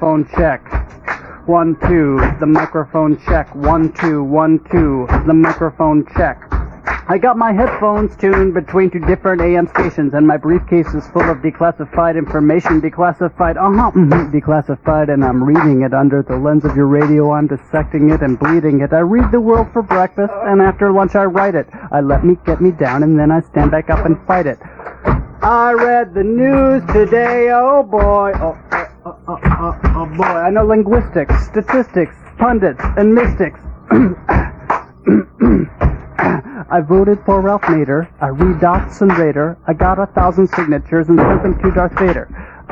Phone check. 1, 2. The microphone check. 1, 2, 1, 2. The microphone check. I got my headphones tuned between two different AM stations, and my briefcase is full of declassified information. Declassified, and I'm reading it under the lens of your radio. I'm dissecting it and bleeding it. I read the world for breakfast, and after lunch I write it. I let me get me down, and then I stand back up and fight it. I read the news today, oh boy, oh boy. I know linguistics, statistics, pundits, and mystics. I voted for Ralph Nader. I redoxed and Raider. I got 1,000 signatures and sent them to Darth Vader.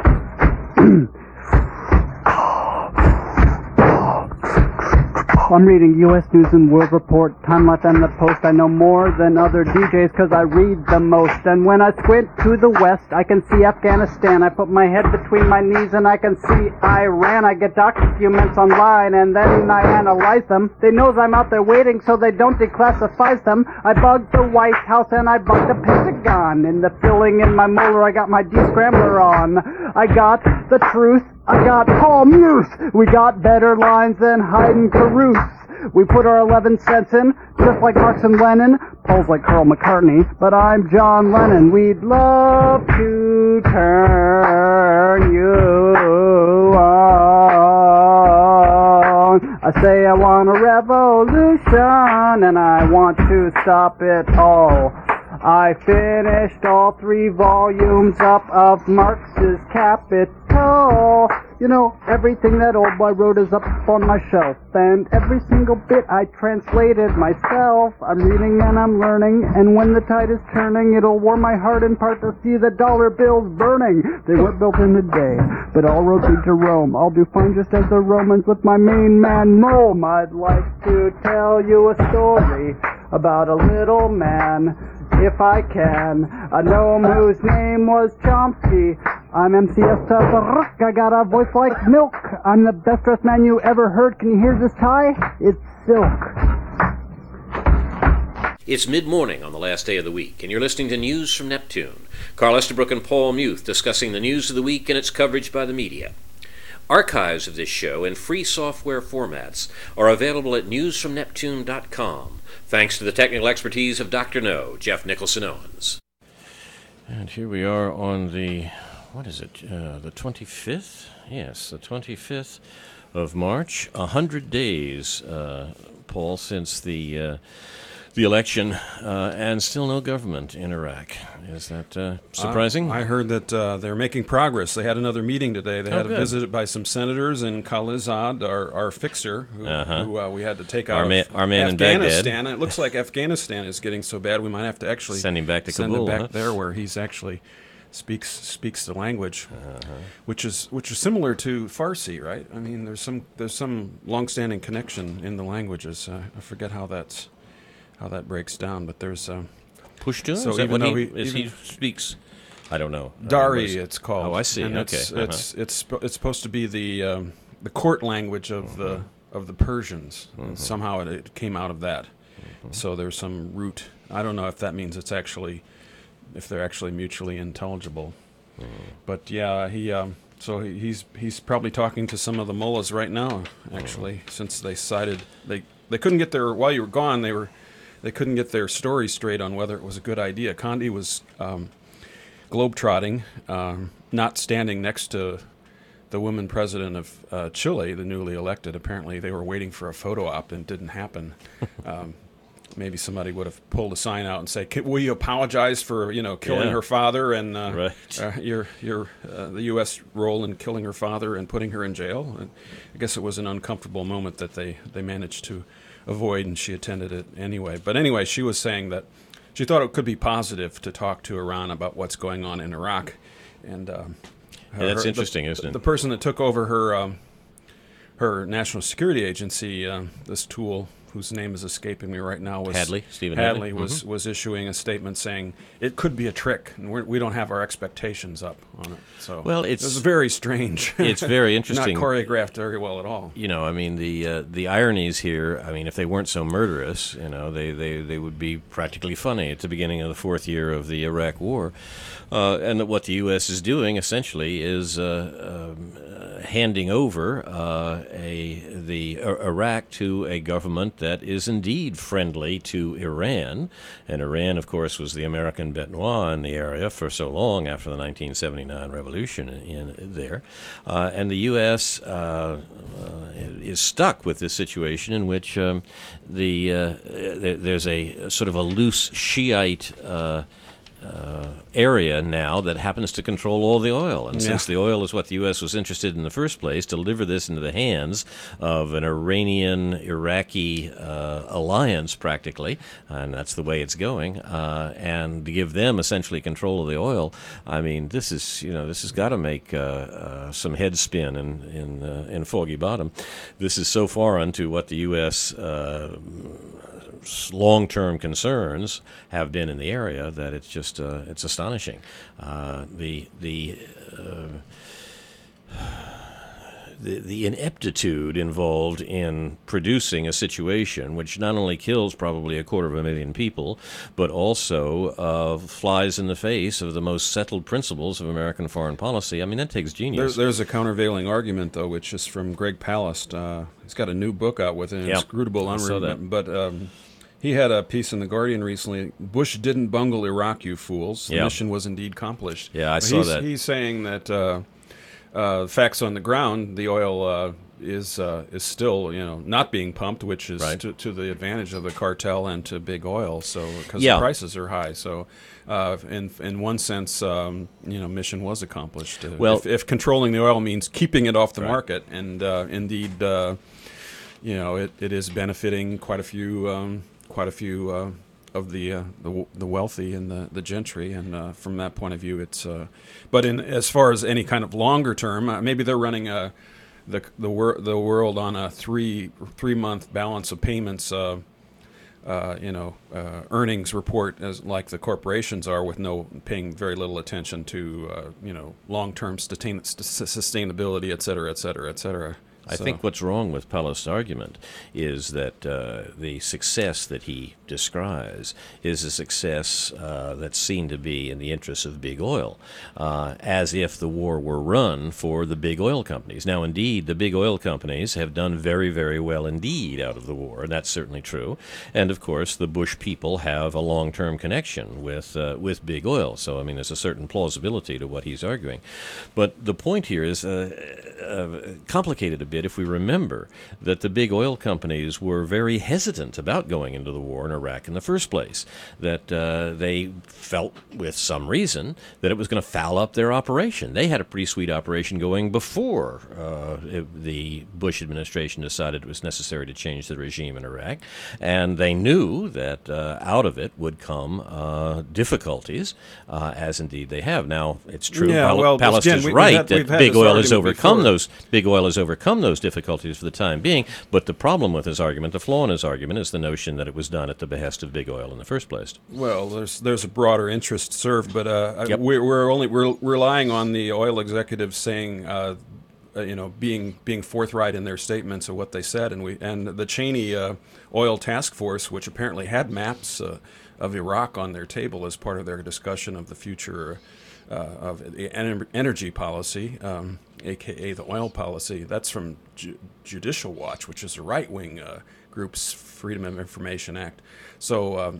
I'm reading U.S. News and World Report, Time Life, and The Post. I know more than other DJs because I read the most. And when I squint to the west, I can see Afghanistan. I put my head between my knees and I can see Iran. I get documents online and then I analyze them. They knows I'm out there waiting so they don't declassify them. I bugged the White House and I bugged the Pentagon. In the filling in my molar, I got my D-scrambler on. I got the truth. I got Paul Muth. We got better lines than Haydn Caruth. We put our 11 cents in, just like Marx and Lenin. Paul's like Carl McCartney, but I'm John Lennon. We'd love to turn you on. I say I want a revolution, and I want to stop it all. I finished all 3 volumes up of Marx's Capital. You know, everything that old boy wrote is up on my shelf, and every single bit I translated myself. I'm reading and I'm learning, and when the tide is turning, it'll warm my heart in part to see the dollar bills burning. They weren't built in a day, but all roads lead to Rome. I'll do fine just as the Romans with my main man Rome. I'd like to tell you a story about a little man, if I can, a gnome whose name was Chomsky. I'm MCS Tazaruk, I got a voice like milk. I'm the best dressed man you ever heard. Can you hear this tie? It's silk. It's mid-morning on the last day of the week, and you're listening to News from Neptune. Carl Estabrook and Paul Muth discussing the news of the week and its coverage by the media. Archives of this show in free software formats are available at newsfromneptune.com. Thanks to the technical expertise of Dr. No, Jeff Nicholson Owens. And here we are on the, the 25th? Yes, the 25th of March. 100 days, Paul, since the election, and still no government in Iraq. Is that surprising? I heard that they're making progress. They had another meeting today. They had a visit by some senators and Khalilzad, our fixer, who we had to take out our man in Baghdad. And it looks like Afghanistan is getting so bad we might have to actually send him back to Kabul, there where he's actually speaks the language, which is similar to Farsi, right? I mean, there's some long-standing connection in the languages. I forget how that breaks down, but there's Pushtun. So is that even what though he speaks? I don't know. Dari, it's called. Oh, I see. And okay, it's supposed to be the court language of the Persians. And somehow it came out of that. So there's some root. I don't know if that means if they're actually mutually intelligible. But yeah, he's probably talking to some of the mullahs right now. Actually, since they decided they couldn't get their while you were gone they couldn't get their story straight on whether it was a good idea. Condi was globetrotting, not standing next to the woman president of Chile, the newly elected. Apparently they were waiting for a photo op and it didn't happen. Maybe somebody would have pulled a sign out and say, "Will you apologize for killing her father and the U.S. role in killing her father and putting her in jail?" And I guess it was an uncomfortable moment that they managed to avoid, and she attended it anyway. But anyway, she was saying that she thought it could be positive to talk to Iran about what's going on in Iraq. And that's interesting, isn't it? The person that took over her National Security Agency, this tool whose name is escaping me right now, was Hadley, Stephen Hadley Hadley. was issuing a statement saying it could be a trick, and we don't have our expectations up on it. So Well, it's very strange. It's very interesting. Not choreographed very well at all. I mean, the ironies here, I mean, if they weren't so murderous, they would be practically funny at the beginning of the fourth year of the Iraq War. And that what the U.S. is doing, essentially, is handing over Iraq to a government that is indeed friendly to Iran. And Iran, of course, was the American bête noire in the area for so long after the 1979 revolution in there. And the U.S. Is stuck with this situation in which there's a sort of a loose Shiite area now that happens to control all the oil. And since the oil is what the U.S. was interested in the first place, to deliver this into the hands of an Iranian-Iraqi alliance, practically, and that's the way it's going, and to give them essentially control of the oil, I mean, this has got to make some head spin in Foggy Bottom. This is so foreign to what the U.S. long-term concerns have been in the area that it's just it's astonishing. The ineptitude involved in producing a situation which not only kills probably 250,000 people, but also flies in the face of the most settled principles of American foreign policy. I mean, that takes genius. There's a countervailing argument, though, which is from Greg Palast. He's got a new book out with an inscrutable unreal. But he had a piece in The Guardian recently. Bush didn't bungle Iraq, you fools. The mission was indeed accomplished. Yeah, I saw that. He's saying that facts on the ground, the oil is still not being pumped, which is to the advantage of the cartel and to big oil. So because the prices are high, so in one sense, mission was accomplished. Well, if controlling the oil means keeping it off the market, and indeed, it is benefiting quite a few of the wealthy and the gentry, and from that point of view, it's. But as far as any kind of longer term, maybe they're running the world on a three month balance of payments, earnings report, as like the corporations are, with paying very little attention to long term sustainability, et cetera, et cetera, et cetera. I think what's wrong with Palast's argument is that the success that he describes is a success that's seen to be in the interests of big oil, as if the war were run for the big oil companies. Now, indeed, the big oil companies have done very, very well indeed out of the war, and that's certainly true. And, of course, the Bush people have a long-term connection with big oil. So, I mean, there's a certain plausibility to what he's arguing. But the point here is complicated a bit if we remember that the big oil companies were very hesitant about going into the war in Iraq in the first place, that they felt with some reason that it was going to foul up their operation. They had a pretty sweet operation going before the Bush administration decided it was necessary to change the regime in Iraq, and they knew that out of it would come difficulties, as indeed they have. Now, it's true, Palast is right that big oil has overcome those difficulties for the time being, but the problem with his argument, the flaw in his argument, is the notion that it was done at the behest of big oil in the first place. Well, there's a broader interest served, but we're relying on the oil executives saying, being forthright in their statements of what they said, and the Cheney oil task force, which apparently had maps of Iraq on their table as part of their discussion of the future of the energy policy, a.k.a. the oil policy. That's from Judicial Watch, which is a right-wing group's Freedom of Information Act. So,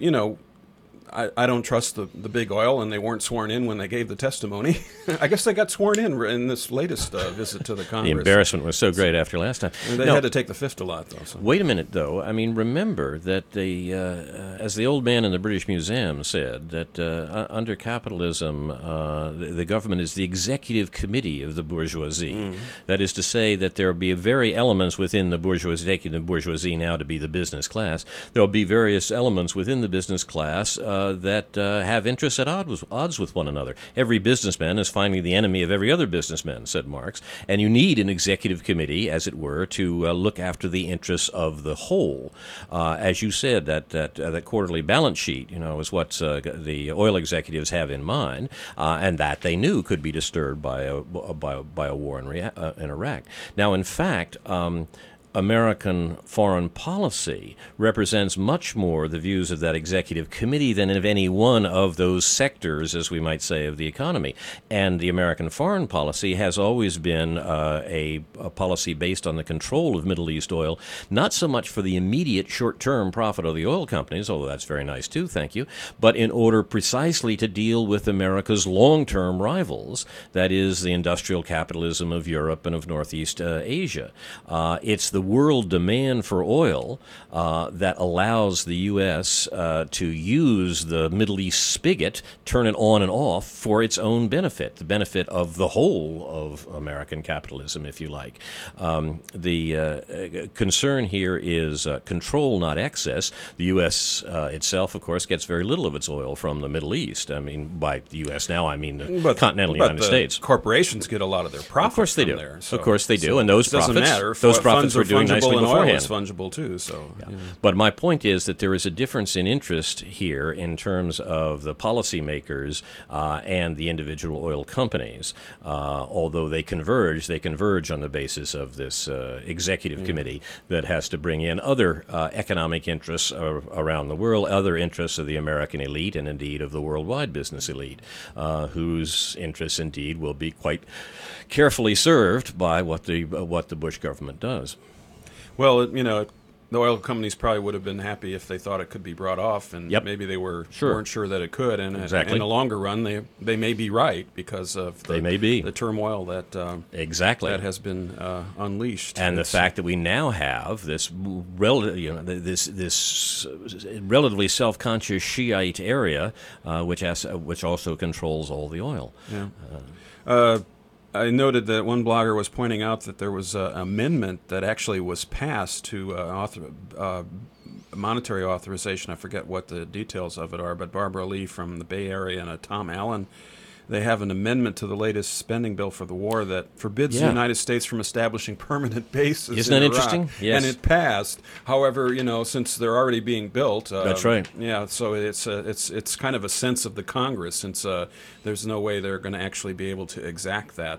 I don't trust the big oil, and they weren't sworn in when they gave the testimony. I guess they got sworn in this latest visit to the Congress. The embarrassment was so great after last time. And they had to take the fifth a lot, though. So. Wait a minute, though. I mean, remember that as the old man in the British Museum said, that under capitalism, the government is the executive committee of the bourgeoisie. Mm. That is to say that there will be very elements within the bourgeoisie, taking the bourgeoisie now to be the business class. There will be various elements within the business class that have interests at odds with one another. Every businessman is finally the enemy of every other businessman, said Marx, and you need an executive committee, as it were, to look after the interests of the whole. As you said, that quarterly balance sheet, is what the oil executives have in mind, and that they knew could be disturbed by a war in Iraq. Now, in fact, American foreign policy represents much more the views of that executive committee than of any one of those sectors, as we might say, of the economy. And the American foreign policy has always been a policy based on the control of Middle East oil, not so much for the immediate short-term profit of the oil companies, although that's very nice too, thank you, but in order precisely to deal with America's long-term rivals, that is the industrial capitalism of Europe and of Northeast Asia. It's the world demand for oil that allows the U.S. To use the Middle East spigot, turn it on and off for its own benefit, the benefit of the whole of American capitalism, if you like. The concern here is control, not excess. The U.S. Itself, of course, gets very little of its oil from the Middle East. I mean, by the U.S. now, I mean the continental United States. Corporations get a lot of their profits. Of course they do. There, so, of course they do, so and those profits were doing nicely and beforehand. Oil is fungible too. So, yeah. But my point is that there is a difference in interest here in terms of the policymakers and the individual oil companies. Although they converge on the basis of this executive committee that has to bring in other economic interests around the world, other interests of the American elite, and indeed of the worldwide business elite, whose interests indeed will be quite carefully served by what the Bush government does. Well, the oil companies probably would have been happy if they thought it could be brought off, and maybe they weren't sure that it could. And in the longer run, they may be right because of the turmoil that that has been unleashed, and the fact that we now have this relatively self-conscious Shiite area, which also controls all the oil. Yeah. I noted that one blogger was pointing out that there was an amendment that actually was passed to monetary authorization. I forget what the details of it are, but Barbara Lee from the Bay Area and Tom Allen, they have an amendment to the latest spending bill for the war that forbids the United States from establishing permanent bases. Isn't that interesting? Yes. And it passed. However, since they're already being built, that's right. Yeah, so it's kind of a sense of the Congress, since there's no way they're going to actually be able to exact that.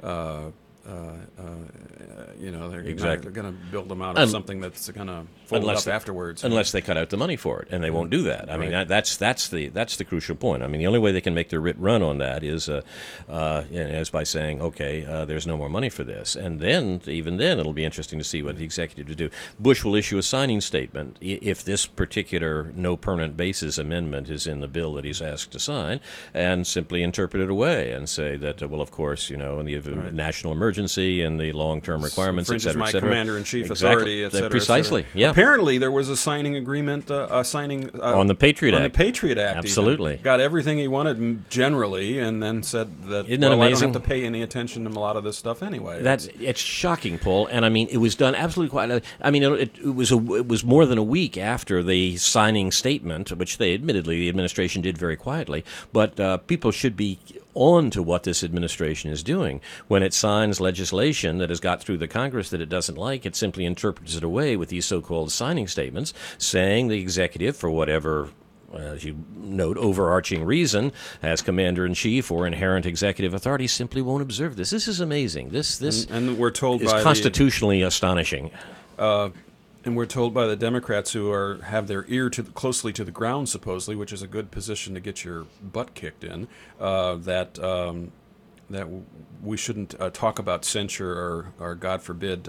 They're going to build them out of something that's going to fold up afterwards. Unless they cut out the money for it, and they won't do that. I mean, that's the crucial point. I mean, the only way they can make their writ run on that is by saying, okay, there's no more money for this, and then even then it'll be interesting to see what the executive do. Bush will issue a signing statement if this particular no permanent basis amendment is in the bill that he's asked to sign, and simply interpret it away and say that, well, of course, in the national emergency and the long-term requirements, et cetera, et cetera. Commander-in-Chief authority, et cetera. Precisely, et cetera. yeah. Apparently, there was a signing agreement, on the Patriot Act. On the Patriot Act, absolutely. Even. Got everything he wanted generally, and then said that, Isn't that amazing? I don't have to pay any attention to a lot of this stuff anyway. It's shocking, Paul. And I mean, it was done absolutely quite. I mean, it was more than a week after the signing statement, which the administration did very quietly. But people should be on to what this administration is doing. When it signs legislation that has got through the Congress that it doesn't like, it simply interprets it away with these so-called signing statements, saying the executive, for whatever, as you note, overarching reason, as commander-in-chief or inherent executive authority, simply won't observe this. This is amazing. This and we're told is constitutionally astonishing. And we're told by the Democrats, who have their ear closely to the ground, supposedly, which is a good position to get your butt kicked in, that we shouldn't talk about censure or God forbid,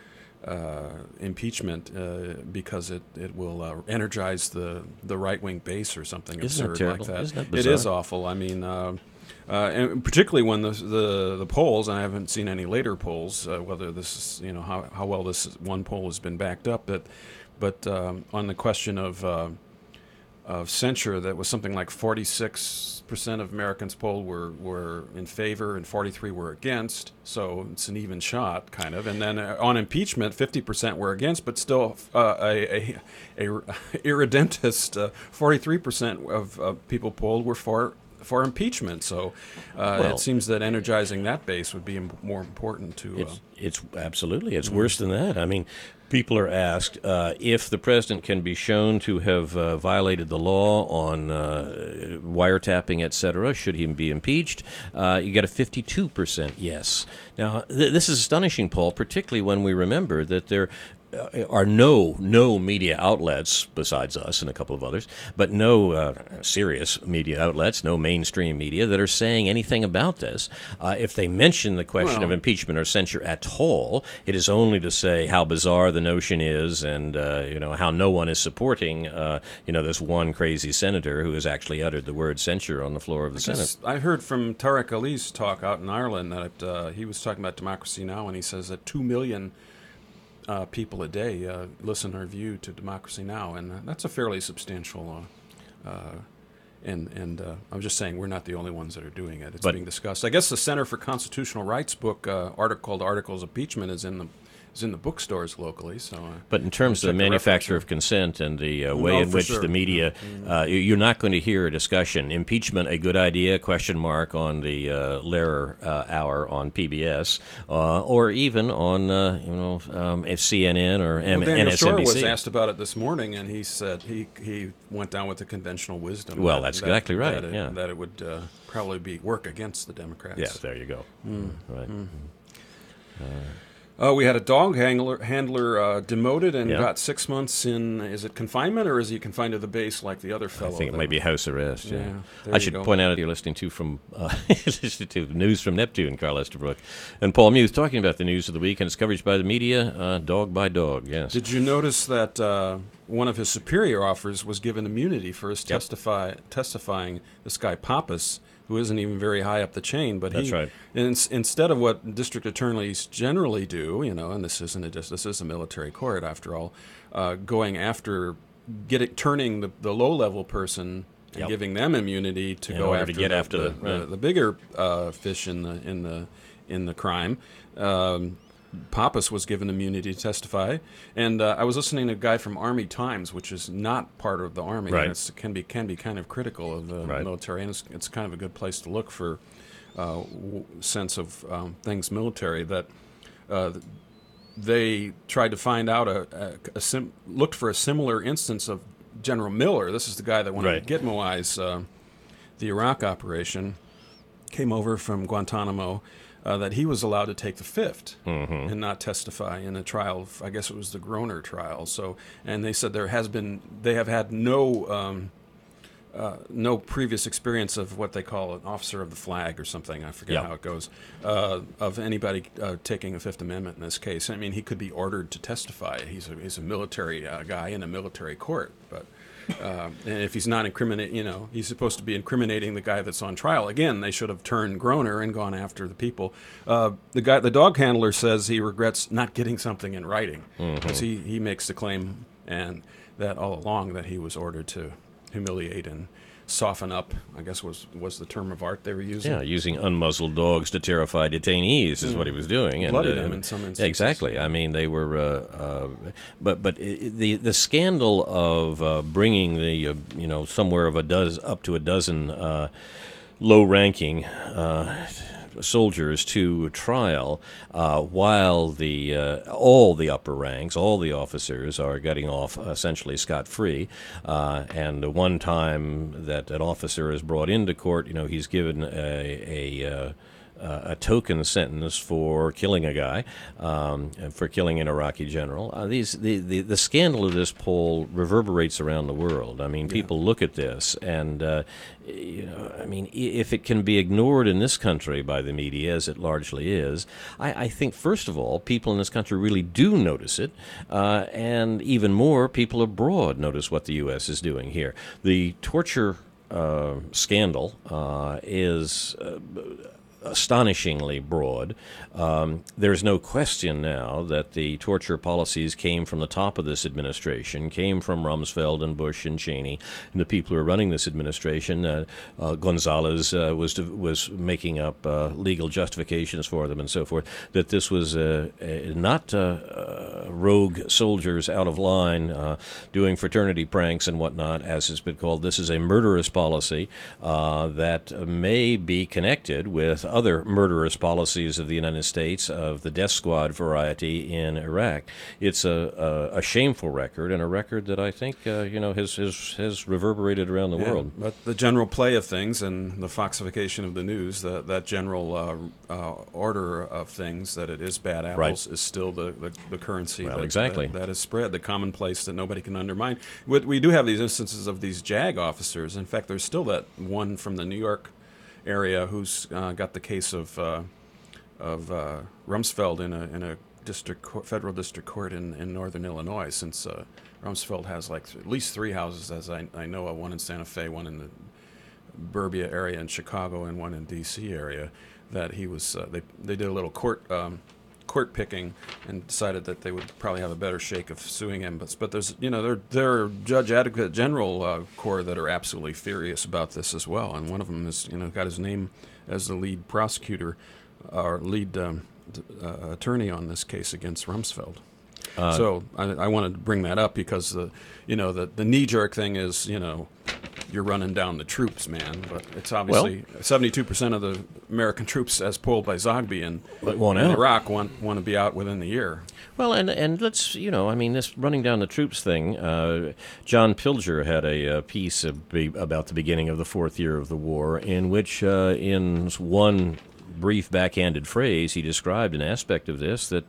impeachment because it will energize the right-wing base or something absurd like that. Isn't that bizarre? It is awful. I mean, and particularly when the polls, and I haven't seen any later polls, whether this is, how well this one poll has been backed up, but on the question of of censure that was something like 46% of Americans polled were in favor and 43 were against. So it's an even shot, kind of. And then on impeachment, 50% were against, but still a irredentist 43% of people polled were for impeachment. So it seems that energizing that base would be more important to. It's absolutely. It's worse than that. I mean, people are asked if the president can be shown to have violated the law on wiretapping, etc. Should he be impeached? You get a 52% yes. Now, this is astonishing, Paul, particularly when we remember that there are no media outlets besides us and a couple of others, but no serious media outlets, no mainstream media that are saying anything about this. If they mention the question of impeachment or censure at all, it is only to say how bizarre the notion is, and how no one is supporting this one crazy senator who has actually uttered the word censure on the floor of the Senate. I heard from Tariq Ali's talk out in Ireland that he was talking about Democracy Now!, and he says that 2 million people a day listen or view to Democracy Now!, and that's a fairly substantial. And I'm just saying we're not the only ones that are doing it. It's being discussed. I guess the Center for Constitutional Rights book called "Articles of Impeachment" is in the bookstores locally. So, but in terms of the manufacture of consent and the way in which the media, you're not going to hear a discussion. Impeachment, a good idea? ? On the Lehrer Hour on PBS, or even on CNN or Daniel MSNBC. Shore was asked about it this morning, and he said he went down with the conventional wisdom. Well, that's exactly right. That it would probably work against the Democrats. Yeah, there you go. Right. We had a dog handler demoted and got 6 months in, is it confinement, or is he confined to the base like the other fellow? I think it might be house arrest. Yeah. I should point out you're listening to News from Neptune, Carl Estabrook, and Paul Muth talking about the news of the week and its coverage by the media, dog by dog, yes. Did you notice that one of his superior officers was given immunity for his testifying, this guy Pappas, who isn't even very high up the chain, but that's right. Instead of what district attorneys generally do, and this is a military court after all, going after turning the low-level person and giving them immunity to go after the bigger fish in the crime. Pappas was given immunity to testify, and I was listening to a guy from Army Times, which is not part of the Army, right. And it can be kind of critical of the military, and it's kind of a good place to look for sense of things military. That they tried to find out looked for a similar instance of General Miller. This is the guy that wanted to Gitmoize the Iraq operation, came over from Guantanamo. That he was allowed to take the fifth and not testify in a trial. I guess it was the Groner trial. So, and they said they have had no previous experience of what they call an officer of the flag or something. I forget how it goes, of anybody taking a Fifth Amendment in this case. I mean, he could be ordered to testify. He's a military guy in a military court, but. And if he's not he's supposed to be incriminating the guy that's on trial. Again, they should have turned Groner and gone after the people. The dog handler says he regrets not getting something in writing because he makes the claim, and that all along that he was ordered to humiliate and soften up, I guess was the term of art they were using. Yeah, using unmuzzled dogs to terrify detainees is what he was doing. Blooded them in some instances. Exactly. I mean, they were, but the scandal of bringing the somewhere of up to a dozen low-ranking soldiers to trial, while all the upper ranks, all the officers are getting off essentially scot-free. And one time that an officer is brought into court, he's given a token sentence for killing a guy, for killing an Iraqi general. The scandal of this poll reverberates around the world. I mean, people look at this, and if it can be ignored in this country by the media, as it largely is, I think, first of all, people in this country really do notice it, and even more, people abroad notice what the U.S. is doing here. The torture scandal is astonishingly broad. There's no question now that the torture policies came from the top of this administration, came from Rumsfeld and Bush and Cheney, and the people who are running this administration. Gonzalez was making up legal justifications for them and so forth. That this was not rogue soldiers out of line doing fraternity pranks and whatnot, as has been called. This is a murderous policy that may be connected with other murderous policies of the United States of the death squad variety in Iraq. It's a shameful record, and a record that I think has reverberated around the world. But the general play of things and the foxification of the news, that general order of things, that it is bad apples, is still the currency that is spread, the commonplace that nobody can undermine. We do have these instances of these JAG officers. In fact, there's still that one from the New York area who's got the case of Rumsfeld in a federal district court in northern Illinois, since Rumsfeld has at least 3 houses, as I know of, one in Santa Fe, one in the Burbia area in Chicago, and one in D.C. area, that he was they did a little court picking and decided that they would probably have a better shake of suing him. But there's there are Judge Advocate General Corps that are absolutely furious about this as well, and one of them is got his name as the lead prosecutor or lead attorney on this case against Rumsfeld. So I wanted to bring that up because the knee-jerk thing is you're running down the troops, man. But it's obviously 72% of the American troops, as polled by Zogby in Iraq, want to be out within the year. Well, and let's this running down the troops thing. John Pilger had a piece about the beginning of the 4th year of the war, in which in one brief backhanded phrase, he described an aspect of this that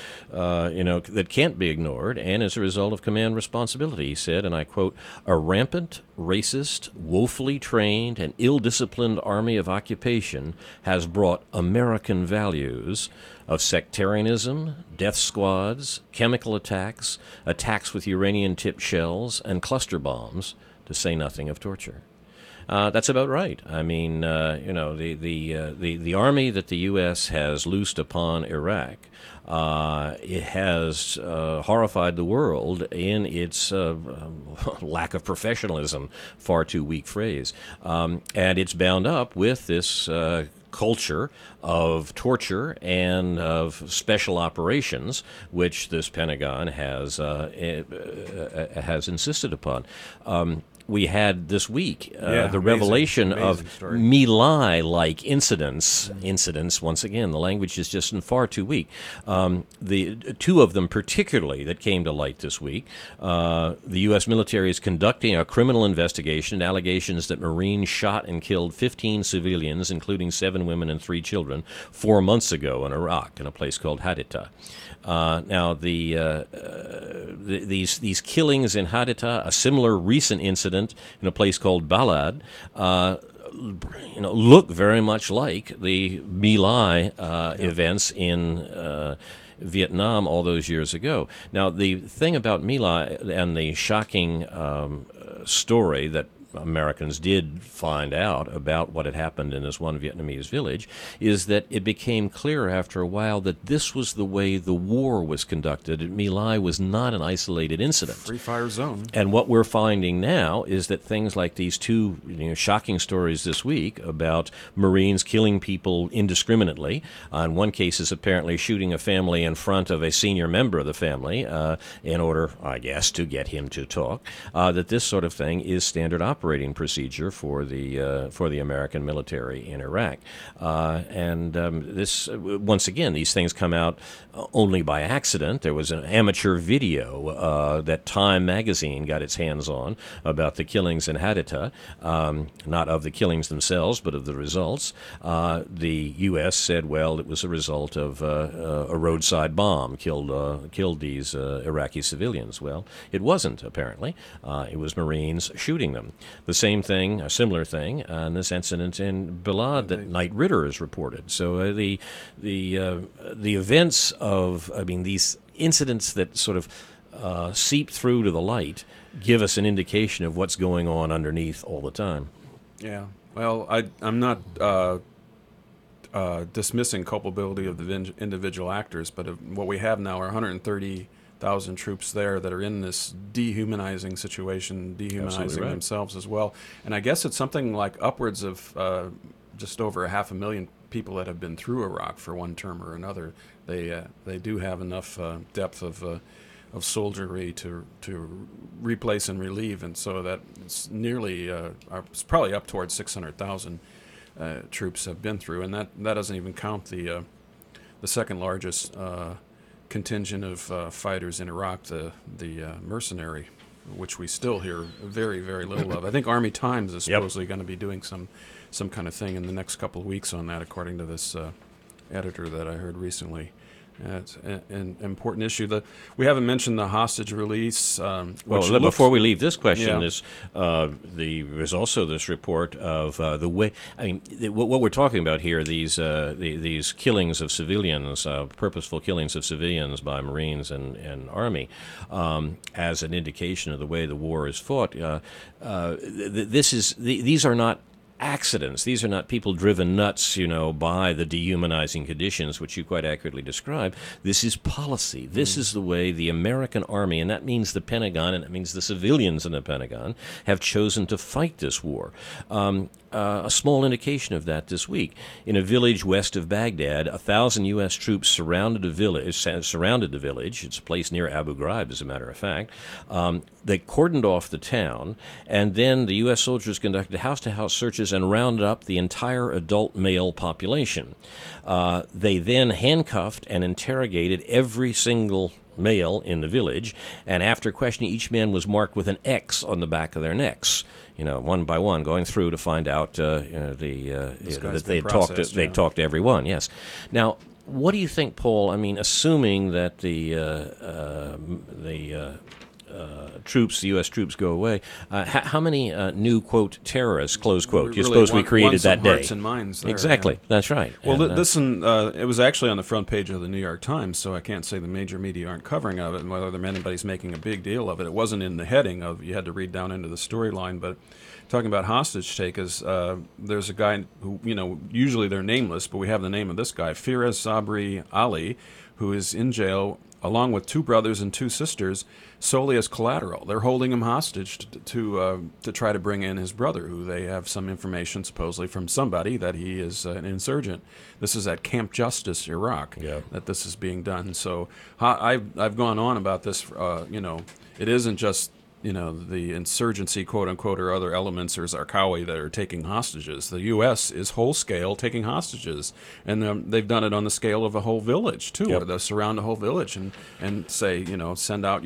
that can't be ignored, and as a result of command responsibility. He said, and I quote, "A rampant, racist, woefully trained, and ill-disciplined army of occupation has brought American values of sectarianism, death squads, chemical attacks, attacks with uranium-tipped shells, and cluster bombs, to say nothing of torture." That's about right. I mean, the army that the U.S. has loosed upon Iraq, it has horrified the world in its lack of professionalism, far too weak phrase, and it's bound up with this culture of torture and of special operations, which this Pentagon has insisted upon. We had this week the revelation of My Lai-like incidents. Once again, the language is just far too weak. The 2 of them particularly that came to light this week. The U.S. military is conducting a criminal investigation, allegations that Marines shot and killed 15 civilians, including 7 women and 3 children, 4 months ago in Iraq, in a place called Haditha. Now, these killings in Haditha, a similar recent incident in a place called Balad, look very much like the My Lai events in Vietnam all those years ago. Now, the thing about My Lai and the shocking story that Americans did find out about what had happened in this one Vietnamese village is that it became clear after a while that this was the way the war was conducted. My Lai was not an isolated incident. Free fire zone. And what we're finding now is that things like these 2 shocking stories this week about Marines killing people indiscriminately, in one case is apparently shooting a family in front of a senior member of the family in order, I guess, to get him to talk, that this sort of thing is standard operating procedure for the American military in Iraq, this once again, these things come out only by accident. There was an amateur video that Time magazine got its hands on about the killings in Haditha, not of the killings themselves, but of the results. The U.S. said, well, it was a result of a roadside bomb killed these Iraqi civilians. Well, it wasn't, apparently. It was Marines shooting them. The same thing, a similar thing, in this incident in Balad that Knight Ridder has reported. So the events of, these incidents that sort of seep through to the light give us an indication of what's going on underneath all the time. Yeah. Well, I'm not dismissing culpability of the individual actors, but what we have now are 130,000 troops there that are in this dehumanizing situation, dehumanizing right. themselves as well. And I guess it's something like upwards of just over 500,000 people that have been through Iraq for one term or another. They do have enough depth of soldiery to replace and relieve, and so that it's nearly it's probably up towards 600,000 troops have been through, and that doesn't even count the second largest contingent of fighters in Iraq, the mercenary, which we still hear very, very little of. I think Army Times is supposedly going to be doing some kind of thing in the next couple of weeks on that, according to this editor that I heard recently. It's an important issue. We haven't mentioned the hostage release. Before we leave this question, Yeah. there's also this report of the way. I mean, what we're talking about here, these killings of civilians, purposeful killings of civilians by Marines and Army, as an indication of the way the war is fought. These are not accidents. These are not people driven nuts, by the dehumanizing conditions, which you quite accurately describe. This is policy. This is the way the American Army, and that means the Pentagon, and that means the civilians in the Pentagon, have chosen to fight this war. A small indication of that this week. In a village west of Baghdad, 1,000 U.S. troops surrounded the village. It's a place near Abu Ghraib, as a matter of fact. They cordoned off the town, and then the U.S. soldiers conducted house-to-house searches and rounded up the entire adult male population. They then handcuffed and interrogated every single male in the village, and after questioning, each man was marked with an X on the back of their necks. One by one, going through to find out that they talked to everyone. Yes. Now, what do you think, Paul? I mean, assuming that the U.S. troops go away, how many new, quote, terrorists, close quote, do you suppose we created that day? Hearts and minds there, exactly. Yeah. That's right. Well, it was actually on the front page of the New York Times, so I can't say the major media aren't covering of it, and whether anybody's making a big deal of it. It wasn't in the heading of, you had to read down into the storyline, but talking about hostage takers, there's a guy who, usually they're nameless, but we have the name of this guy, Firas Sabri Ali, who is in jail along with 2 brothers and 2 sisters, solely as collateral. They're holding him hostage to try to bring in his brother, who they have some information supposedly from somebody that he is an insurgent. This is at Camp Justice, Iraq, that this is being done. So I've gone on about this. It isn't just the insurgency, quote unquote, or other elements or Zarqawi that are taking hostages. The U.S. is whole scale taking hostages, and they've done it on the scale of a whole village too, where they surround a whole village and say, send out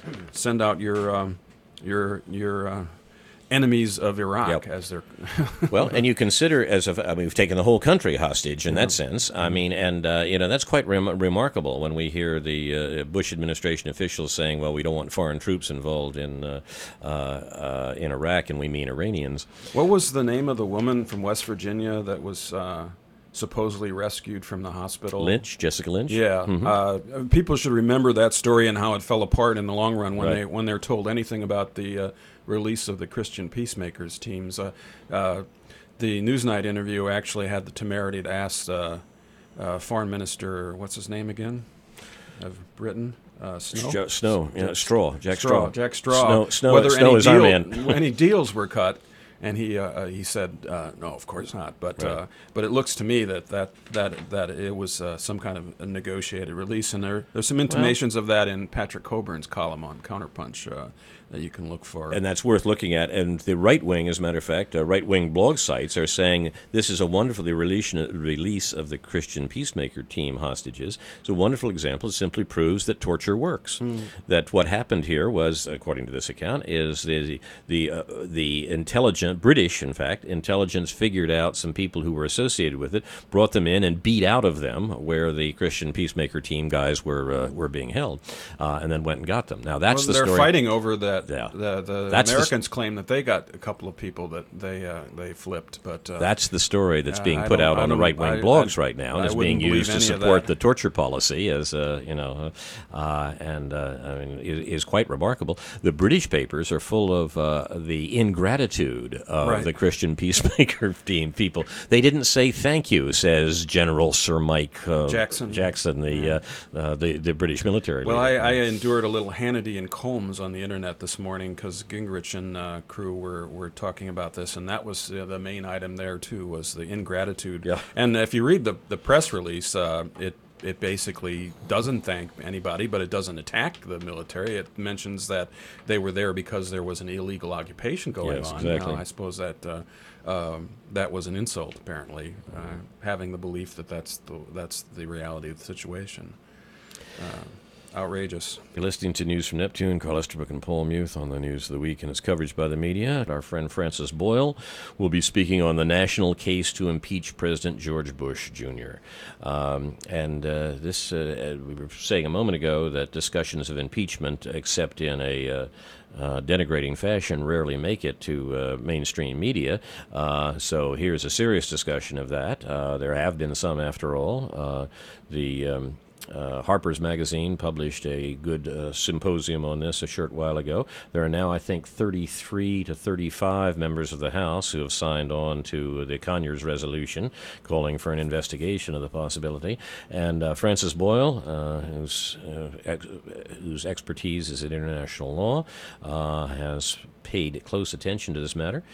your enemies of Iraq as they're well, and you consider we've taken the whole country hostage in that sense. I mean, and that's quite remarkable when we hear the Bush administration officials saying, "Well, we don't want foreign troops involved in Iraq, and we mean Iranians." What was the name of the woman from West Virginia that was supposedly rescued from the hospital? Jessica Lynch. Yeah, people should remember that story and how it fell apart in the long run when they're told anything about the release of the Christian Peacemakers teams. The Newsnight interview actually had the temerity to ask Foreign Minister, what's his name again, of Britain? Straw. Jack Straw. Whether any deals were cut. And he said, no, of course not. But it looks to me that it was some kind of a negotiated release, and there's some intimations of that in Patrick Coburn's column on Counterpunch that you can look for. And that's worth looking at. And the right wing, as a matter of fact, right-wing blog sites are saying this is a wonderful release of the Christian Peacemaker team hostages. It's a wonderful example. It simply proves that torture works. That what happened here was, according to this account, is the intelligent British, in fact, intelligence figured out some people who were associated with it, brought them in and beat out of them where the Christian Peacemaker team guys were being held, and then went and got them. Now that's the story. They're fighting over that. The Americans claim that they got a couple of people that they flipped, but that's the story that's being put out on the right-wing blogs right now, and is being used to support the torture policy, as is quite remarkable. The British papers are full of the ingratitude mood of Right. the Christian peacemaker team people. They didn't say thank you, says General Sir Mike Jackson. the British military Well, leader. I endured a little Hannity and Combs on the internet this morning because Gingrich and crew were talking about this, and that was the main item there too, was the ingratitude. Yeah. And if you read the press release, it basically doesn't thank anybody, but it doesn't attack the military. It mentions that they were there because there was an illegal occupation going Yes, on. exactly. Now, I suppose that that was an insult, apparently, having the belief that that's the reality of the situation. Outrageous. You're listening to News from Neptune. Carl Estabrook and Paul Muth on the News of the Week and its coverage by the media. Our friend Francis Boyle will be speaking on the national case to impeach President George Bush Jr. We were saying a moment ago that discussions of impeachment, except in a denigrating fashion, rarely make it to mainstream media. So here's a serious discussion of that. There have been some, after all. Harper's Magazine published a good symposium on this a short while ago. There are now, I think, 33 to 35 members of the House who have signed on to the Conyers resolution calling for an investigation of the possibility. And Francis Boyle, whose expertise is in international law, has paid close attention to this matter.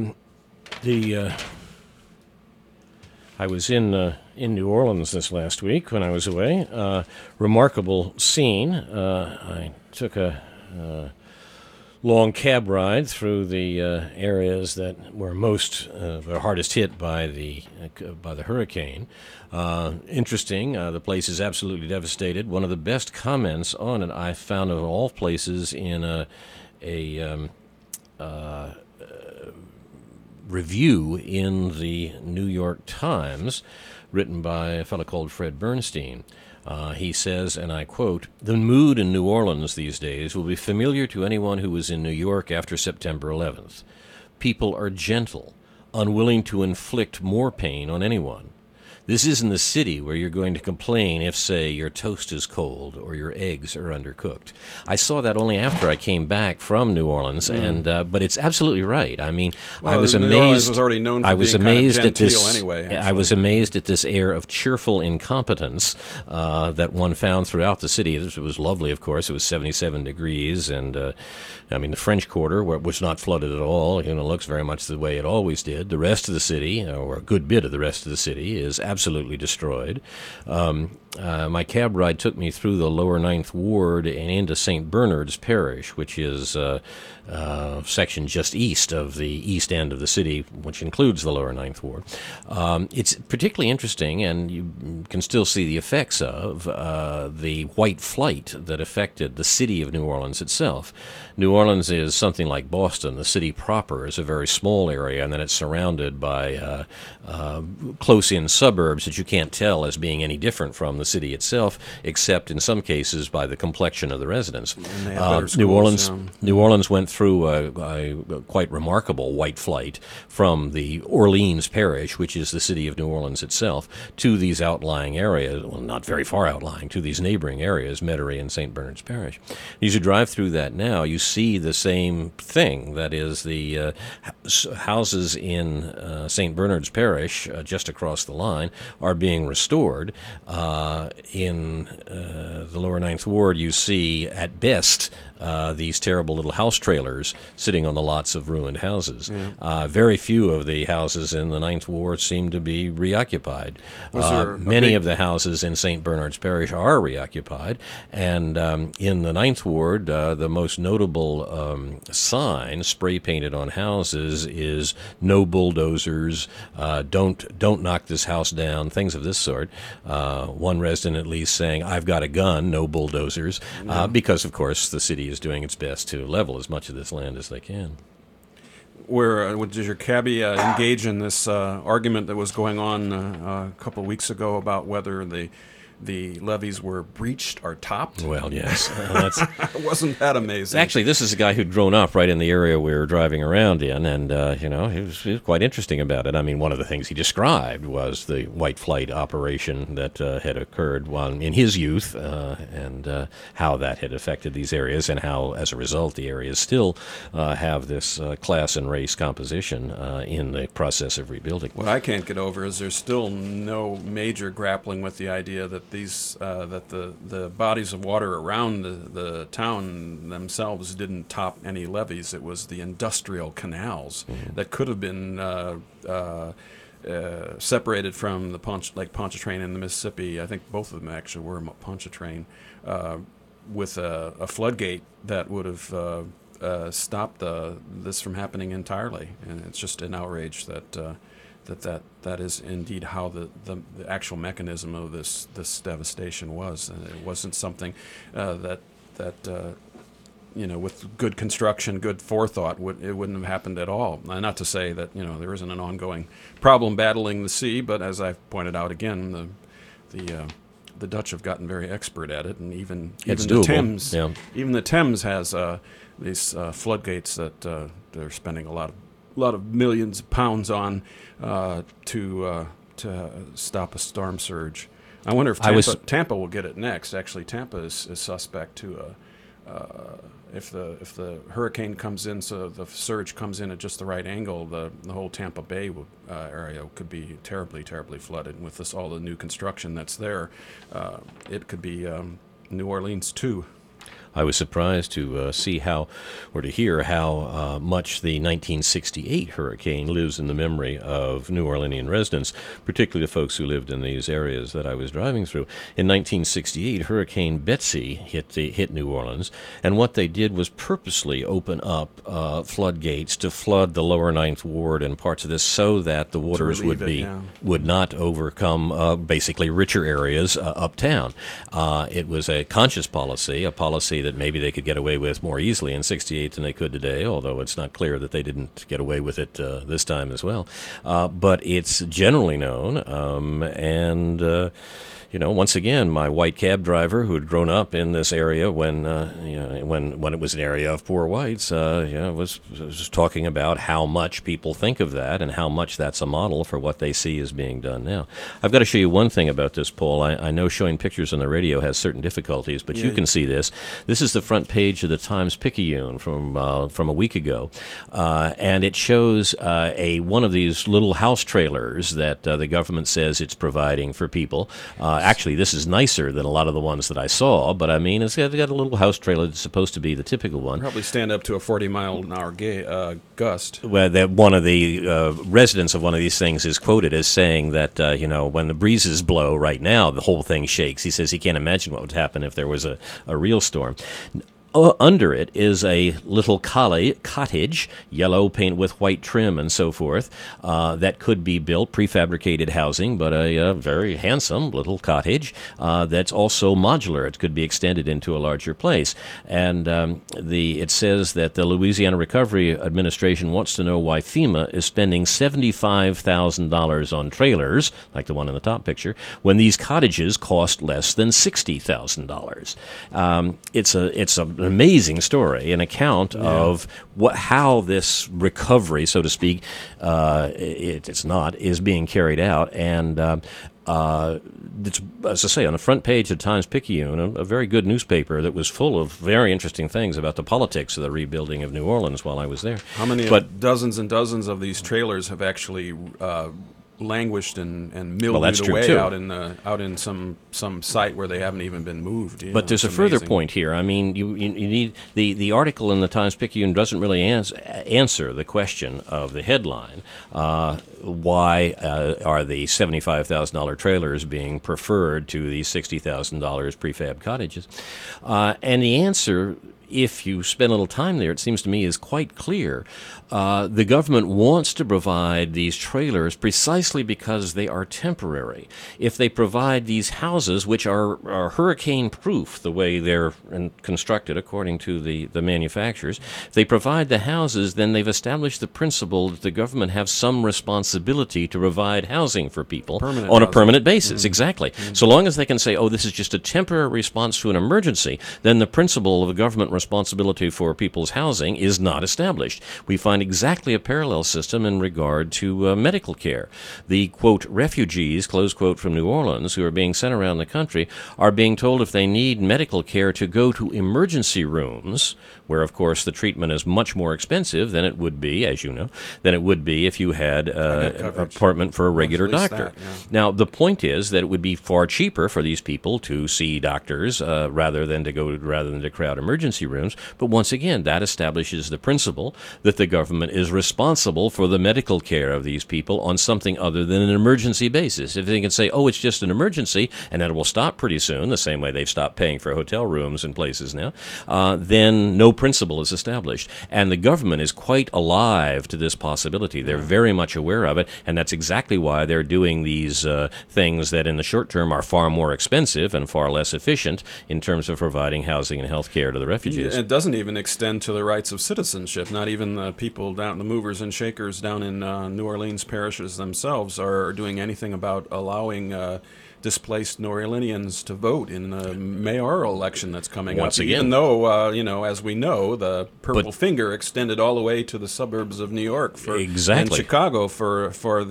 I was in New Orleans this last week when I was away. Remarkable scene. I took a long cab ride through the areas that were the hardest hit by the hurricane. Interesting. The place is absolutely devastated. One of the best comments on it I found of all places in a review in the New York Times, written by a fellow called Fred Bernstein. He says, and I quote, "The mood in New Orleans these days will be familiar to anyone who was in New York after September 11th. People are gentle, unwilling to inflict more pain on anyone. This isn't the city where you're going to complain if, say, your toast is cold or your eggs are undercooked." I saw that only after I came back from New Orleans, but it's absolutely right. I mean, I was New amazed. Orleans was already known for I was being kind of amazed at this. genteel anyway, I was amazed at this air of cheerful incompetence that one found throughout the city. It was lovely, of course. It was 77 degrees, and the French Quarter, where it was not flooded at all, looks very much the way it always did. The rest of the city, or a good bit of the rest of the city, is absolutely destroyed. My cab ride took me through the lower Ninth Ward and into St. Bernard's Parish, which is section just east of the east end of the city, which includes the lower Ninth Ward. It's particularly interesting, and you can still see the effects of the white flight that affected the city of New Orleans itself. New Orleans is something like Boston. The city proper is a very small area, and then it's surrounded by close-in suburbs that you can't tell as being any different from the city itself, except in some cases by the complexion of the residents. they have better New schools, Orleans, New Orleans went through a quite remarkable white flight from the Orleans Parish, which is the city of New Orleans itself, to these outlying areas, well, not very far outlying, to these neighboring areas, Metairie and St. Bernard's Parish. As you drive through that now, you see the same thing. That is, the houses in St. Bernard's Parish, just across the line, are being restored. In the lower Ninth Ward, you see, at best, these terrible little house trailers sitting on the lots of ruined houses. Yeah. Very few of the houses in the Ninth Ward seem to be reoccupied. Many of the houses in St. Bernard's Parish are reoccupied, and in the Ninth Ward, the most notable sign spray-painted on houses is "No bulldozers," don't knock this house down, things of this sort. One resident at least saying, "I've got a gun, no bulldozers," because, of course, the city is doing its best to level as much of this land as they can. Did your cabbie engage in this argument that was going on a couple of weeks ago about whether the the levees were breached or topped. Well, yes. Wasn't that amazing? Actually, this is a guy who'd grown up right in the area we were driving around in, and, he was quite interesting about it. I mean, one of the things he described was the white flight operation that had occurred in his youth, and how that had affected these areas, and how, as a result, the areas still have this class and race composition in the process of rebuilding. What I can't get over is there's still no major grappling with the idea that the bodies of water around the town themselves didn't top any levees. It was the industrial canals that could have been separated from the Lake Pontchartrain and the Mississippi. I think both of them actually were Pontchartrain, with a floodgate that would have stopped this from happening entirely. And it's just an outrage that is indeed how the actual mechanism of this devastation was. And it wasn't something that with good construction, good forethought, it wouldn't have happened at all. Not to say that there isn't an ongoing problem battling the sea, but as I've pointed out again, the Dutch have gotten very expert at it, and even the Thames, even the Thames has these floodgates that they're spending a lot of millions of pounds on to stop a storm surge. I wonder if Tampa will get it next. Actually, Tampa is suspect to if the hurricane comes in, so the surge comes in at just the right angle, the whole Tampa Bay area could be terribly, terribly flooded. And with all the new construction that's there, it could be New Orleans too. I was surprised to hear how much the 1968 hurricane lives in the memory of New Orleanian residents, particularly the folks who lived in these areas that I was driving through. In 1968, Hurricane Betsy hit New Orleans, and what they did was purposely open up floodgates to flood the lower Ninth Ward and parts of this, so that the waters would not overcome basically richer areas uptown. It was a conscious policy, a policy that maybe they could get away with more easily in 68 than they could today, although it's not clear that they didn't get away with it this time as well. But it's generally known, once again, my white cab driver who had grown up in this area when it was an area of poor whites, was talking about how much people think of that and how much that's a model for what they see is being done now. I've got to show you one thing about this, Paul. I know showing pictures on the radio has certain difficulties, but you can see this. This is the front page of the Times-Picayune from a week ago, and it shows one of these little house trailers that the government says it's providing for people. Actually, this is nicer than a lot of the ones that I saw, but I mean, it's got a little house trailer that's supposed to be the typical one. Probably stand up to a 40-mile-an-hour gust. Well, one of the residents of one of these things is quoted as saying that, when the breezes blow right now, the whole thing shakes. He says he can't imagine what would happen if there was a real storm. Under it is a little cottage, yellow paint with white trim and so forth, that could be built, prefabricated housing, but a very handsome little cottage that's also modular. It could be extended into a larger place. And it says that the Louisiana Recovery Administration wants to know why FEMA is spending $75,000 on trailers, like the one in the top picture, when these cottages cost less than $60,000. It's an amazing story, an account of how this recovery, so to speak, is being carried out. And it's, as I say, on the front page of Times-Picayune, a very good newspaper that was full of very interesting things about the politics of the rebuilding of New Orleans while I was there. How many dozens and dozens of these trailers have actually languished and mildewed away out in some site where they haven't even been moved? But there's a further point here. I mean, you need the article in the Times-Picayune doesn't really answer the question of the headline. Why are the $75,000 trailers being preferred to the $60,000 prefab cottages? And the answer if you spend a little time there, it seems to me is quite clear. The government wants to provide these trailers precisely because they are temporary. If they provide these houses, which are hurricane-proof the way they're constructed according to the manufacturers, if they provide the houses, then they've established the principle that the government have some responsibility to provide housing for people on a permanent basis. Exactly. So long as they can say, oh, this is just a temporary response to an emergency, then the principle of government responsibility for people's housing is not established. We find exactly a parallel system in regard to medical care. The, quote, refugees, close quote, from New Orleans who are being sent around the country are being told if they need medical care to go to emergency rooms, where, of course, the treatment is much more expensive than it would be, as you know, than it would be if you had an apartment for a regular doctor. Now, the point is that it would be far cheaper for these people to see doctors rather than to crowd emergency rooms. But once again, that establishes the principle that the government is responsible for the medical care of these people on something other than an emergency basis. If they can say, oh, it's just an emergency, and that will stop pretty soon, the same way they've stopped paying for hotel rooms in places now, then no principle is established. And the government is quite alive to this possibility. They're very much aware of it, and that's exactly why they're doing these things that in the short term are far more expensive and far less efficient in terms of providing housing and health care to the refugees. It doesn't even extend to the rights of citizenship. Not even the people down, the movers and shakers down in New Orleans parishes themselves are doing anything about allowing displaced New Orleanians to vote in the mayoral election that's coming Once up. again. Even though, as we know, the purple finger extended all the way to the suburbs of New York and Chicago for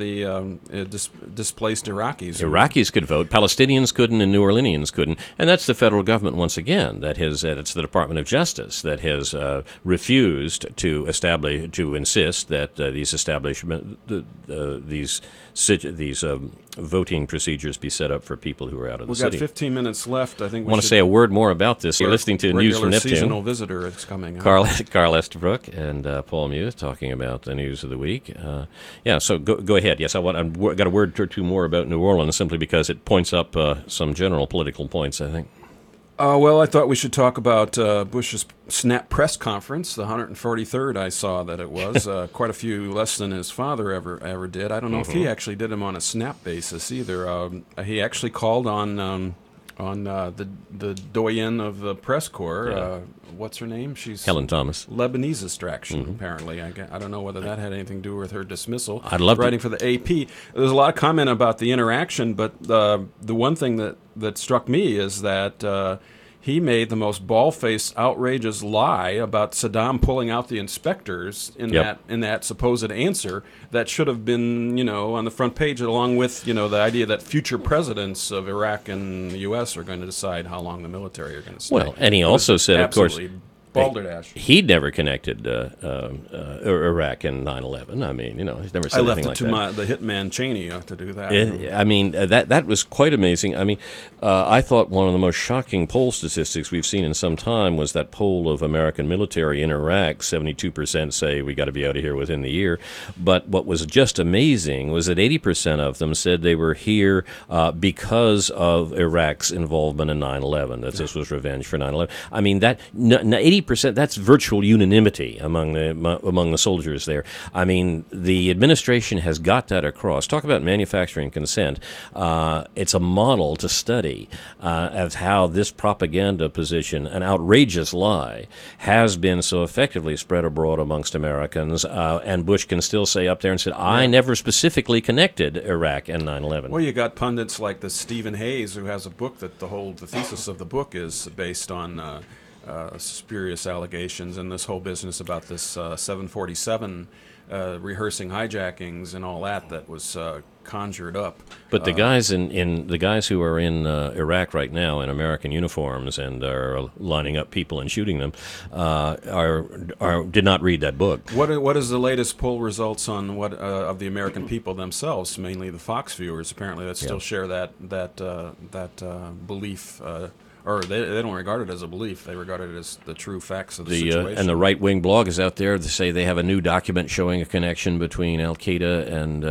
the displaced Iraqis. Iraqis could vote, Palestinians couldn't, and New Orleanians couldn't. And that's the federal government once again. It's the Department of Justice that has refused to insist that these voting procedures be set up for people who are out of the city. We've got 15 minutes left. I think we want to say a word more about this. You're listening to News from Neptune. Seasonal visitor is coming. Carl Estabrook and Paul Muth talking about the news of the week. So go ahead. Yes, I've got a word or two more about New Orleans simply because it points up some general political points, I think. Well, I thought we should talk about Bush's snap press conference, the 143rd. I saw that it was quite a few less than his father ever did. I don't know if he actually did them on a snap basis either. He actually called on the doyen of the press corps. What's her name? She's Helen Thomas. Lebanese extraction, apparently. I don't know whether that had anything to do with her dismissal. I'd love writing for the AP. There's a lot of comment about the interaction, but the one thing that struck me is that he made the most bald-faced, outrageous lie about Saddam pulling out the inspectors in that supposed answer that should have been, on the front page, along with, the idea that future presidents of Iraq and the U.S. are going to decide how long the military are going to stay. Well, and he also said, of course, balderdash. He'd never connected Iraq and 9/11. I mean, he's never said anything like that. I left it to the hitman Cheney to do that. That was quite amazing. I mean, I thought one of the most shocking poll statistics we've seen in some time was that poll of American military in Iraq. 72% say we got to be out of here within the year. But what was just amazing was that 80% of them said they were here because of Iraq's involvement in 9/11. That this was revenge for 9/11. I mean, that 80%. That's virtual unanimity among the soldiers there. I mean, the administration has got that across. Talk about manufacturing consent. It's a model to study of how this propaganda position, an outrageous lie, has been so effectively spread abroad amongst Americans. And Bush can still say up there and say, I never specifically connected Iraq and 9/11. Well, you got pundits like the Stephen Hayes, who has a book that the thesis of the book is based on spurious allegations and this whole business about this 747 rehearsing hijackings and all that was conjured up. But the guys the guys who are in Iraq right now in American uniforms and are lining up people and shooting them did not read that book. What is the latest poll results on what of the American people themselves, mainly the Fox viewers, apparently that still share that belief. Or they don't regard it as a belief. They regard it as the true facts of the situation. And the right-wing blog is out there to say they have a new document showing a connection between Al-Qaeda and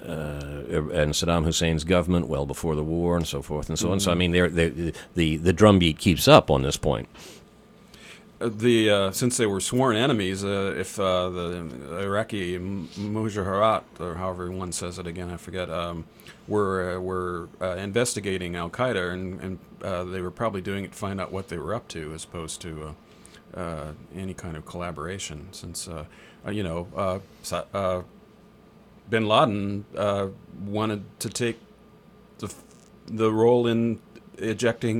Saddam Hussein's government well before the war and so forth and so on. So, I mean, the drumbeat keeps up on this point. since they were sworn enemies, if the Iraqi Mujahirat, or however one says it again, I forget, were investigating Al Qaeda, and they were probably doing it to find out what they were up to, as opposed to any kind of collaboration. Since Bin Laden wanted to take the role in ejecting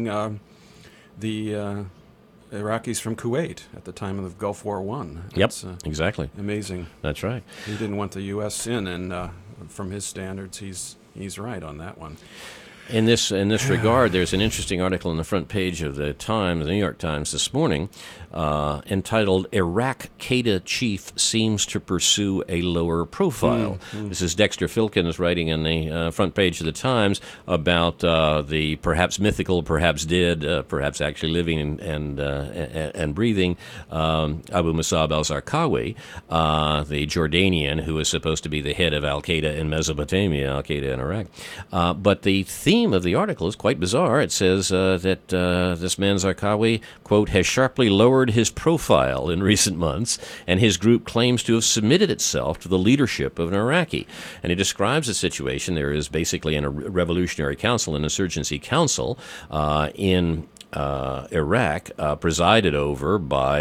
the Iraqis from Kuwait at the time of the Gulf War I. Yep, exactly. Amazing. That's right. He didn't want the U.S. in, and from his standards, he's right on that one. In this regard, there's an interesting article on the front page of the Times, the New York Times, this morning, entitled "Iraq Qaeda Chief Seems to Pursue a Lower Profile." This is Dexter Filkins writing on the front page of the Times about the perhaps mythical, perhaps dead, perhaps actually living and breathing Abu Musab al-Zarqawi, the Jordanian who is supposed to be the head of al-Qaeda in Mesopotamia, al-Qaeda in Iraq. But the theme of the article is quite bizarre. It says that this man Zarqawi, quote, has sharply lowered his profile in recent months, and his group claims to have submitted itself to the leadership of an Iraqi. And he describes the situation. There is basically a revolutionary council, an insurgency council in Iraq, presided over by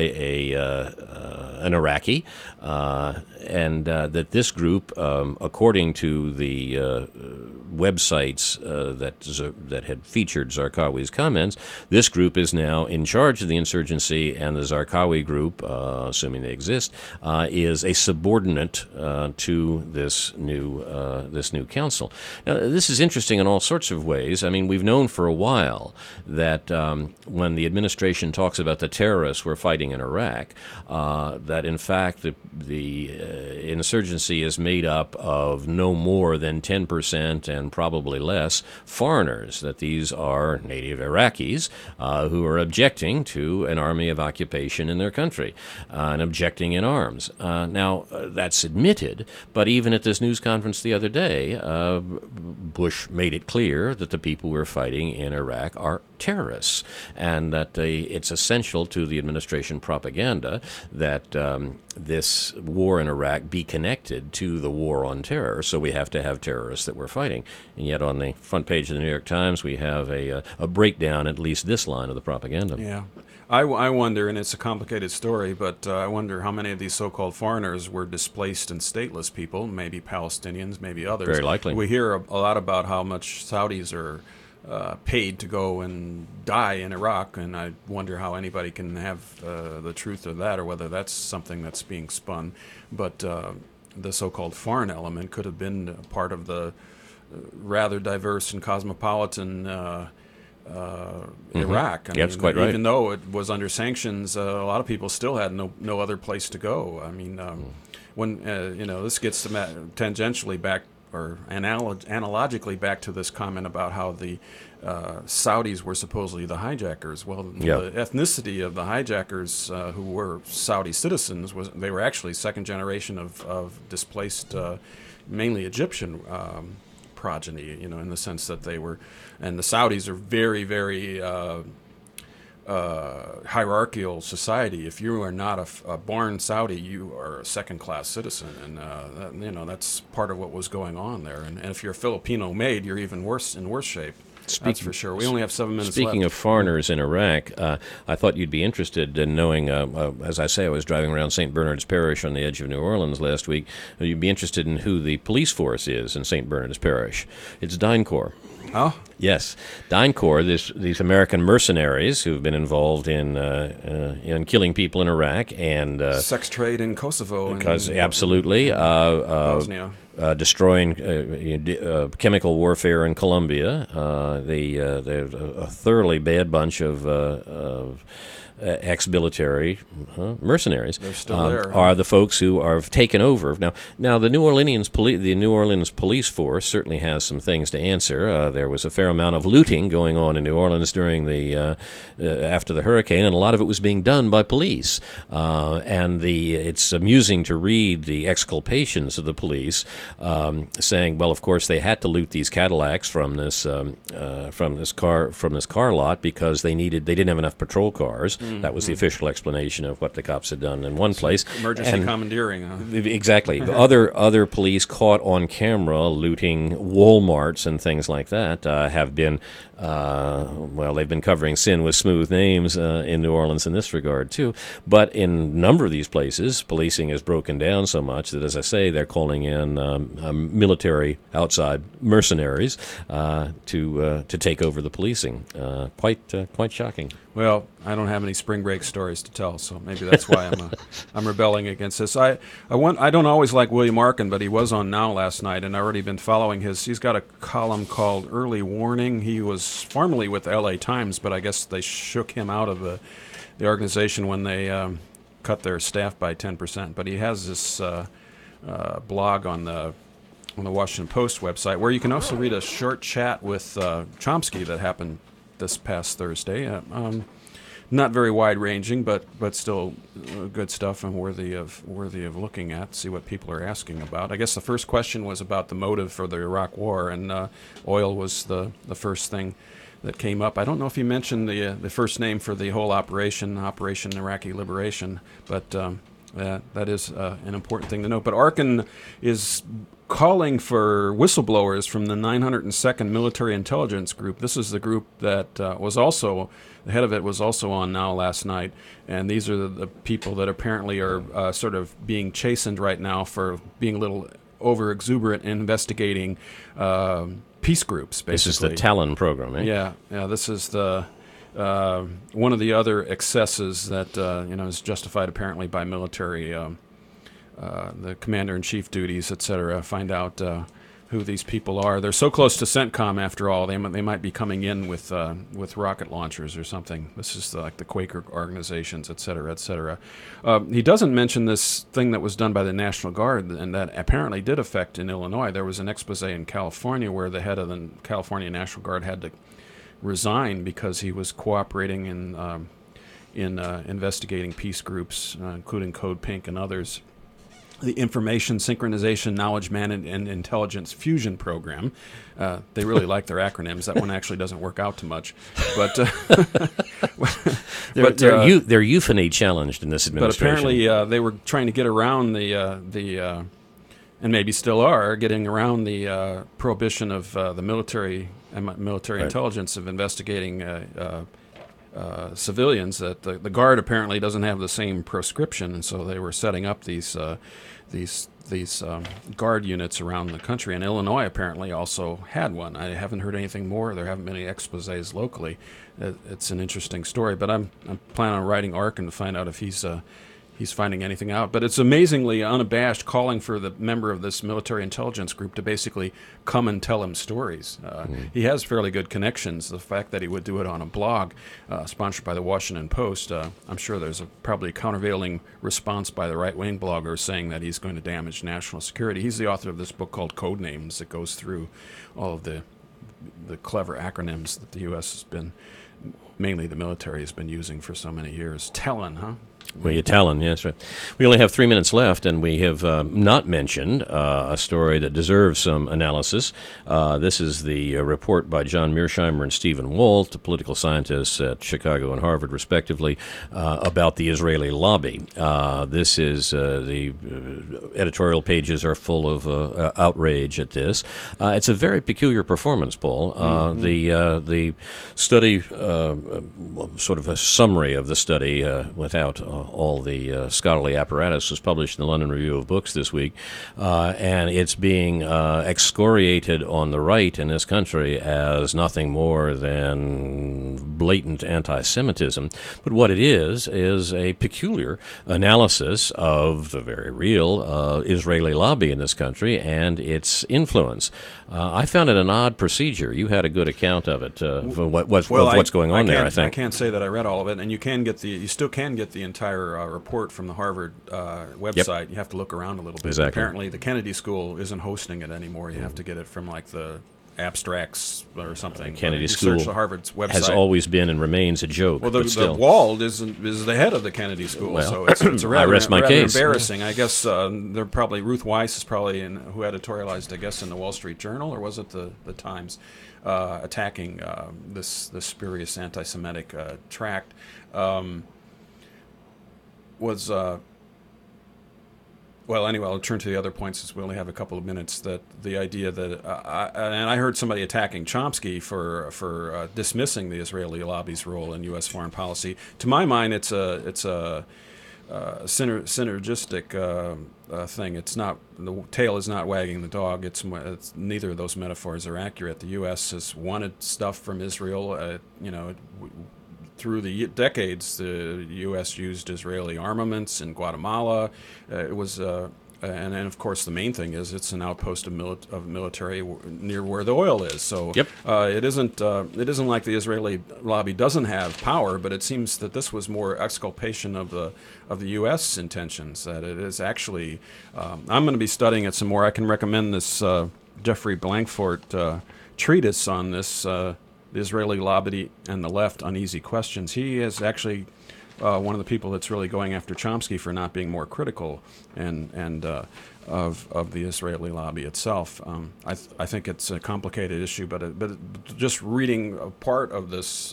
an Iraqi, and that this group, according to the websites that had featured Zarqawi's comments, this group is now in charge of the insurgency, and the Zarqawi group, assuming they exist, is a subordinate to this new council. Now, this is interesting in all sorts of ways. I mean, we've known for a while that when the administration talks about the terrorists we're fighting in Iraq, that in fact the insurgency is made up of no more than 10% and probably less foreigners, that these are native Iraqis who are objecting to an army of occupation in their country and objecting in arms. Now, that's admitted, but even at this news conference the other day, Bush made it clear that the people we're fighting in Iraq are terrorists, and that it's essential to the administration propaganda that this war in Iraq be connected to the war on terror, so we have to have terrorists that we're fighting. And yet on the front page of the New York Times, we have a breakdown, at least this line of the propaganda. Yeah. I wonder, and it's a complicated story, but I wonder how many of these so-called foreigners were displaced and stateless people, maybe Palestinians, maybe others. Very likely. We hear a lot about how much Saudis are paid to go and die in Iraq, and I wonder how anybody can have the truth of that, or whether that's something that's being spun. But the so-called foreign element could have been part of the rather diverse and cosmopolitan Iraq. I That's mean, quite right. Even though it was under sanctions, a lot of people still had no other place to go. I mean, when this gets tangentially back, or analogically back to this comment about how the Saudis were supposedly the hijackers. Well, the ethnicity of the hijackers, who were Saudi citizens, they were actually second generation of displaced, mainly Egyptian progeny. In the sense that they were, and the Saudis are very, very hierarchical society. If you are not a born Saudi, you are a second-class citizen, and that's part of what was going on there. And if you're a Filipino-made, you're even in worse shape. That's for sure. We only have 7 minutes Speaking left. of foreigners in Iraq, I thought you'd be interested in knowing, as I say, I was driving around St. Bernard's Parish on the edge of New Orleans last week. You'd be interested in who the police force is in St. Bernard's Parish. It's DynCorp. Oh? Yes. DynCorp, these American mercenaries who've been involved in killing people in Iraq and sex trade in Kosovo. Absolutely. Bosnia. Destroying chemical warfare in Colombia. They're a thoroughly bad bunch of ex-military mercenaries. They're still there. Are the folks who are taken over now. The New Orleans police force certainly has some things to answer. There was a fair amount of looting going on in New Orleans during after the hurricane, and a lot of it was being done by police. It's amusing to read the exculpations of the police, saying, well, of course they had to loot these Cadillacs from this car lot because they didn't have enough patrol cars. That was the official explanation of what the cops had done in one place. Emergency And commandeering. exactly. Other police caught on camera looting Walmarts and things like that have been, they've been covering sin with smooth names in New Orleans in this regard, too. But in a number of these places, policing has broken down so much that, as I say, they're calling in military outside mercenaries to take over the policing. Quite shocking. Well, I don't have any spring break stories to tell, so maybe that's why I'm rebelling against this. I don't always like William Arkin, but he was on Now last night, and I've already been following he's got a column called Early Warning. He was formerly with the LA Times, but I guess they shook him out of the organization when they cut their staff by 10%. But he has this blog on the Washington Post website where you can also read a short chat with Chomsky that happened this past Thursday. Not very wide-ranging, but still good stuff and worthy of looking at. See what people are asking about. I guess the first question was about the motive for the Iraq War, and oil was the first thing that came up. I don't know if he mentioned the first name for the whole Operation Iraqi Liberation, but that is an important thing to note. But Arkin is calling for whistleblowers from the 902nd Military Intelligence Group. This is the group that was also, the head of it was also on Now last night, and these are the people that apparently are sort of being chastened right now for being a little over-exuberant in investigating peace groups, basically. This is the Talon program, eh? Yeah, this is the one of the other excesses that is justified apparently by military, the commander-in-chief duties, etc. Find out who these people are. They're so close to CENTCOM, after all. They might be coming in with rocket launchers or something. This is like the Quaker organizations, etc., etc. He doesn't mention this thing that was done by the National Guard, and that apparently did affect in Illinois. There was an expose in California where the head of the California National Guard had to resign because he was cooperating in investigating peace groups, including Code Pink and others. The Information Synchronization Knowledge Management and Intelligence Fusion Program. They really like their acronyms. That one actually doesn't work out too much, but they're euphony challenged in this administration. But apparently, they were trying to get around and maybe still are getting around the prohibition of the military intelligence of investigating civilians. That the Guard apparently doesn't have the same proscription, and so they were setting up these Guard units around the country. And Illinois apparently also had one. I haven't heard anything more. There haven't been any exposés locally. It's an interesting story, but I'm planning on writing Arkin to find out if he's finding anything out. But it's amazingly unabashed, calling for the member of this military intelligence group to basically come and tell him stories. He has fairly good connections. The fact that he would do it on a blog sponsored by the Washington Post, I'm sure there's probably a countervailing response by the right-wing bloggers saying that he's going to damage national security. He's the author of this book called Codenames that goes through all of the clever acronyms that the U.S. has been, mainly the military, has been using for so many years. Talon, huh? Well, Talon, yes, right. We only have 3 minutes left, and we have not mentioned a story that deserves some analysis. This is the report by John Mearsheimer and Stephen Walt, the political scientists at Chicago and Harvard, respectively, about the Israeli lobby. This is the editorial pages are full of outrage at this. It's a very peculiar performance, Paul. The study, sort of a summary of the study without all the scholarly apparatus, was published in the London Review of Books this week, and it's being excoriated on the right in this country as nothing more than blatant anti-Semitism. But what it is a peculiar analysis of the very real Israeli lobby in this country and its influence. I found it an odd procedure. You had a good account of it, of what's going on there, I think. I can't say that I read all of it, and you still can get the entire report from the Harvard website. Yep. You have to look around a little bit. Exactly. Apparently, the Kennedy School isn't hosting it anymore. You have to get it from like the abstracts or something. Kennedy School search the Harvard's website. Has always been and remains a joke. Well, the Wald is the head of the Kennedy School, so it's rather, I rest my case. Embarrassing. I guess they're probably Ruth Weiss is probably who editorialized, I guess, in the Wall Street Journal, or was it the Times, attacking this spurious anti-Semitic tract. was well, anyway, I'll turn to the other points since we only have a couple of minutes. That the idea that, and I heard somebody attacking Chomsky for dismissing the Israeli lobby's role in U.S. foreign policy. To my mind, it's a synergistic thing. It's not, the tail is not wagging the dog. It's neither of those metaphors are accurate. The U.S. has wanted stuff from Israel. Through the decades, the U.S. used Israeli armaments in Guatemala. It was, and of course, the main thing is it's an outpost of military near where the oil is. So Yep. It isn't like the Israeli lobby doesn't have power, but it seems that this was more exculpation of the U.S. intentions. That it is actually. I'm going to be studying it some more. I can recommend this Jeffrey Blankfort treatise on this. The Israeli lobby and the left uneasy questions. He is actually one of the people that's really going after Chomsky for not being more critical and of the Israeli lobby itself. I think it's a complicated issue, but just reading a part of this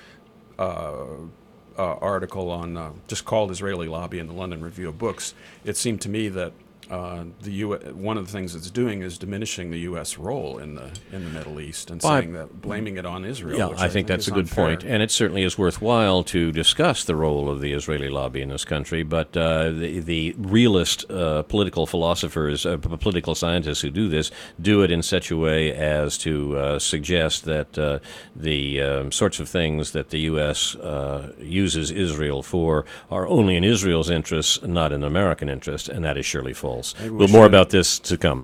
article on just called Israeli Lobby in the London Review of Books, it seemed to me that one of the things it's doing is diminishing the U.S. role in the Middle East and saying that blaming it on Israel. Yeah, which I think that's a good point, and it certainly is worthwhile to discuss the role of the Israeli lobby in this country. But the realist political philosophers, political scientists who do it in such a way as to suggest that the sorts of things that the U.S. Uses Israel for are only in Israel's interests, not in American interest, and that is surely false. Well, more about this to come.